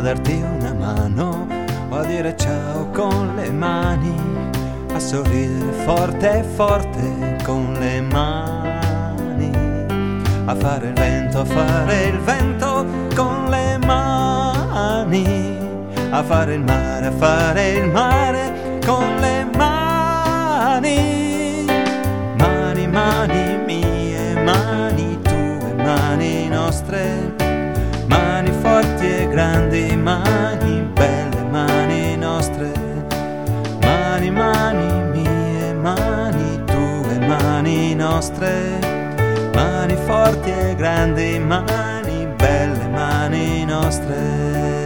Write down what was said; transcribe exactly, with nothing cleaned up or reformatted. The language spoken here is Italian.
darti una mano, o a dire ciao con le mani, a sorridere forte forte con le mani, a fare il vento, a fare il vento con le mani, a fare il mare, a fare il mare con le mani. Mani, mani mie, mani tue, mani nostre, mani forti e grandi, mani belle, mani nostre. Mani, mani mie, mani tue, mani nostre, mani forti e grandi, mani belle, mani nostre.